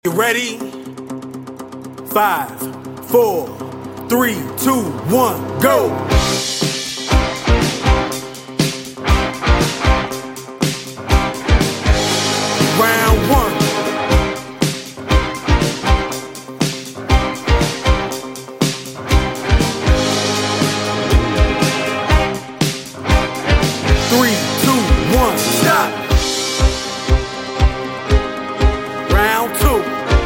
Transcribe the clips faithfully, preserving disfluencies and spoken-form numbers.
You ready? Five, four, three, two, one, go! Round one. Three, two, one, stop! Round two.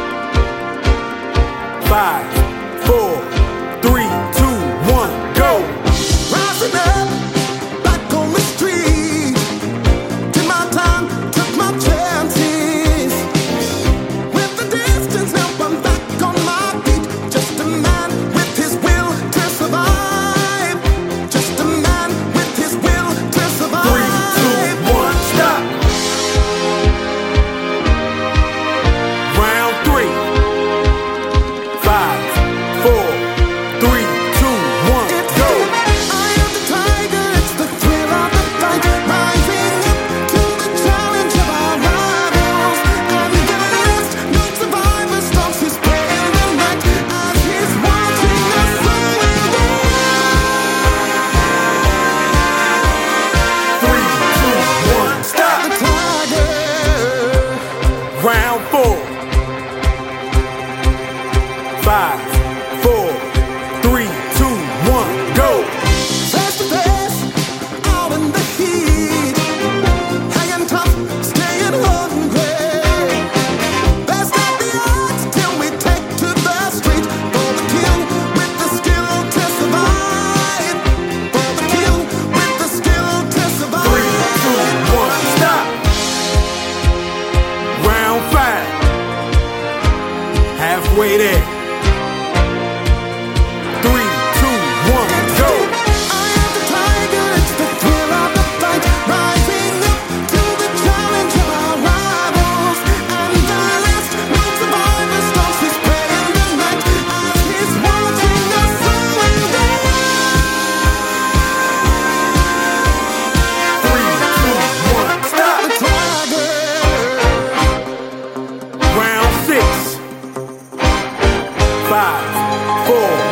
Five, four, three, two, one, go! Rising up, back on the street. Did my time, took my chances. With the distance, now I'm back on my feet. Just a man with his will to survive. Just a man with his will to survive. Three, two, one, stop! Round three. Five, four, three, two, one, go! I am the tiger, it's the thrill of the fight. Rising up to the challenge of our rivals. And the last, no survivor stalks his prey in the night. As he's watching us, so will they. Three, two, one, stop! The tiger. Round four. Five, four, three, two, one, go! Face to face, out in the heat. Hanging tough, staying hungry. Best of the odds till we take to the street. For the kill with the skill to survive. For the kill with the skill to survive. Three, two, one, stop! Round five. Halfway there. Three, two, one, go! I am the tiger, it's the thrill of the fight. Rising up to the challenge of our rivals. And the last, no survivor stalks his prey in the night. As he's watching us, so will they. Three, two, one, stop! The tiger. Round six. Five, four,